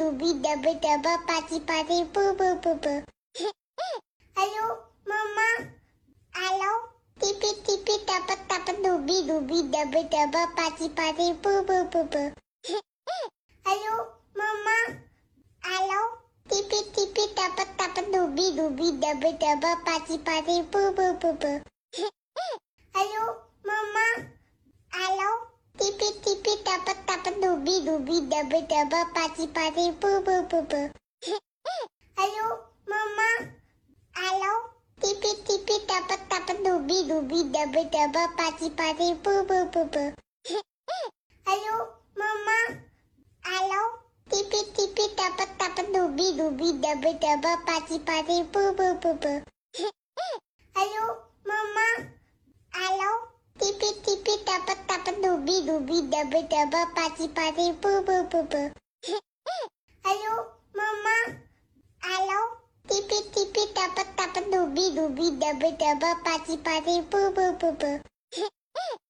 dubi daba daba paci paci pu pu pu pu. Halo, Mama. Halo. Tipit tipit dapat dapat dubi dubi daba daba paci paci pu pu pu pu. Halo, Mama. Halo. Tipit tipit dapat dapat dubi dubi daba daba paci paci pu pu pu pu. Halo, Mama. Halo. Tipit tipit dapat dapat dubi dubi daba daba paci paci pu pu pu pu. Halo, Mama. Halo. Tipit tipit dapat dapat dubi dubi daba daba paci paci pu pu pu pu. Halo, Mama. Halo. Tipit tipit dapat dapat dubi dubi daba daba paci paci pu pu pu pu. Halo, Mama. Halo. Tipit tipit dapat dapat dubi dubi daba daba paci paci pu pu pu pu. Halo, Mama. Halo. Tipit tipit dapat dapat dubi dubi daba daba paci paci pu pu pu pu.